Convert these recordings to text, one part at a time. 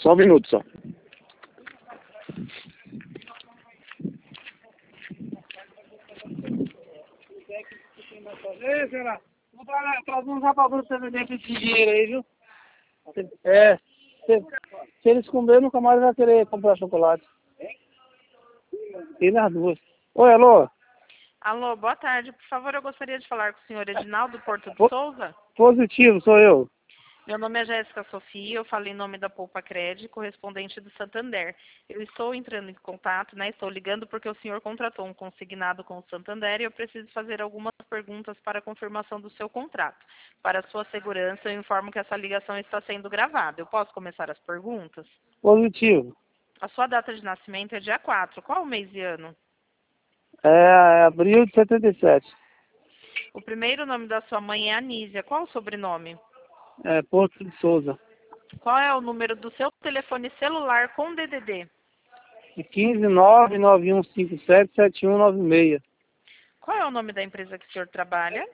Só um minuto, só. Traz um já pra você vender esse dinheiro aí, viu? Se eles comerem, nunca mais vai querer comprar chocolate. E nas duas. Oi, alô? Alô, boa tarde. Por favor, eu gostaria de falar com o senhor Edinaldo Porto de Souza. Positivo, sou eu. Meu nome é Jéssica Sofia, eu falo em nome da Poupa Cred, correspondente do Santander. Eu estou entrando em contato, estou ligando porque o senhor contratou um consignado com o Santander e eu preciso fazer algumas perguntas para a confirmação do seu contrato. Para a sua segurança, eu informo que essa ligação está sendo gravada. Eu posso começar as perguntas? Positivo. A sua data de nascimento é dia 4. Qual o mês e ano? É abril de 77. O primeiro nome da sua mãe é Anísia. Qual o sobrenome? É Porto de Souza. Qual é o número do seu telefone celular com DDD? 15991577196. Qual é o nome da empresa que o senhor trabalha?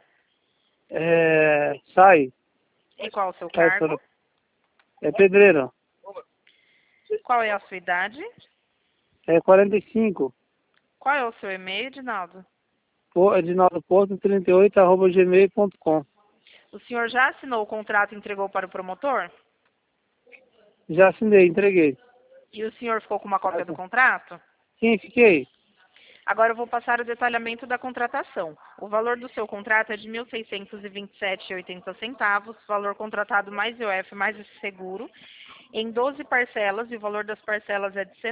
Sai. E qual o seu Sai, cargo? é pedreiro. Qual é a sua idade? 45. Qual é o seu e-mail, Edinaldo? edinaldoporto38@gmail.com. O senhor já assinou o contrato e entregou para o promotor? Já assinei, entreguei. E o senhor ficou com uma cópia do contrato? Sim, fiquei. Agora eu vou passar o detalhamento da contratação. O valor do seu contrato é de R$ 1.627,80, valor contratado mais IOF mais esse seguro, em 12 parcelas, e o valor das parcelas é de R$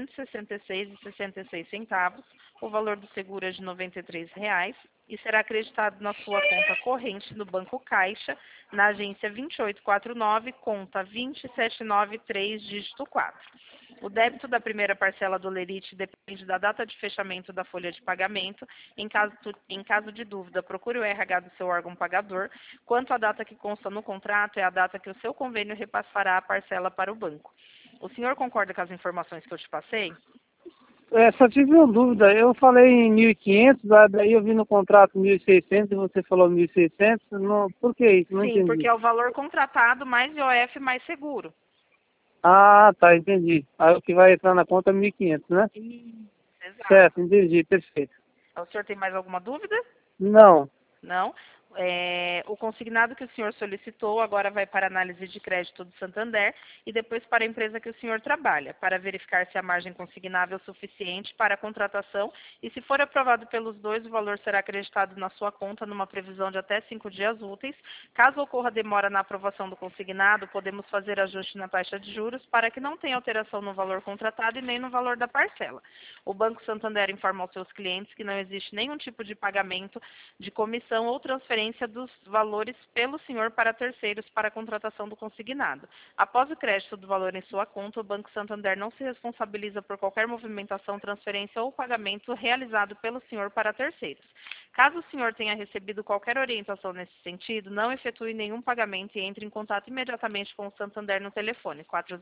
166,66. O valor do seguro é de R$ 93,00 e será acreditado na sua conta corrente no Banco Caixa, na agência 2849, conta 20793, dígito 4. O débito da primeira parcela do lerite depende da data de fechamento da folha de pagamento. Em caso de dúvida, procure o RH do seu órgão pagador. Quanto à data que consta no contrato, é a data que o seu convênio repassará a parcela para o banco. O senhor concorda com as informações que eu te passei? Só tive uma dúvida. Eu falei em 1.500, daí eu vi no contrato 1.600 e você falou 1.600. Não, por que isso? Não Sim, entendi. porque é o valor contratado mais IOF mais seguro. Ah, tá, entendi. Aí o que vai entrar na conta é 1.500, né? Exato. Certo, entendi, perfeito. O senhor tem mais alguma dúvida? Não, Não. O consignado que o senhor solicitou agora vai para a análise de crédito do Santander e depois para a empresa que o senhor trabalha, para verificar se a margem consignável é suficiente para a contratação e, se for aprovado pelos dois, o valor será acreditado na sua conta numa previsão de até 5 dias úteis. Caso ocorra demora na aprovação do consignado, podemos fazer ajuste na taxa de juros para que não tenha alteração no valor contratado e nem no valor da parcela. O Banco Santander informa aos seus clientes que não existe nenhum tipo de pagamento de comissão ou transferência dos valores pelo senhor para terceiros para a contratação do consignado. Após o crédito do valor em sua conta, o Banco Santander não se responsabiliza por qualquer movimentação, transferência ou pagamento realizado pelo senhor para terceiros. Caso o senhor tenha recebido qualquer orientação nesse sentido, não efetue nenhum pagamento e entre em contato imediatamente com o Santander no telefone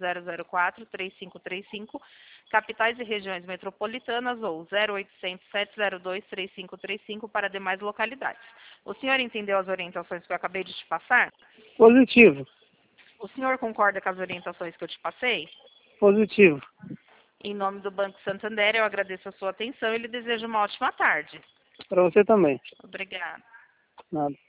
4004-3535, capitais e regiões metropolitanas, ou 0800-702-3535 para demais localidades. O senhor entendeu as orientações que eu acabei de te passar? positivo, O senhor concorda com as orientações que eu te passei? positivo. Em nome do Banco Santander, eu agradeço a sua atenção e lhe desejo uma ótima tarde. Para você também. Obrigada. Nada.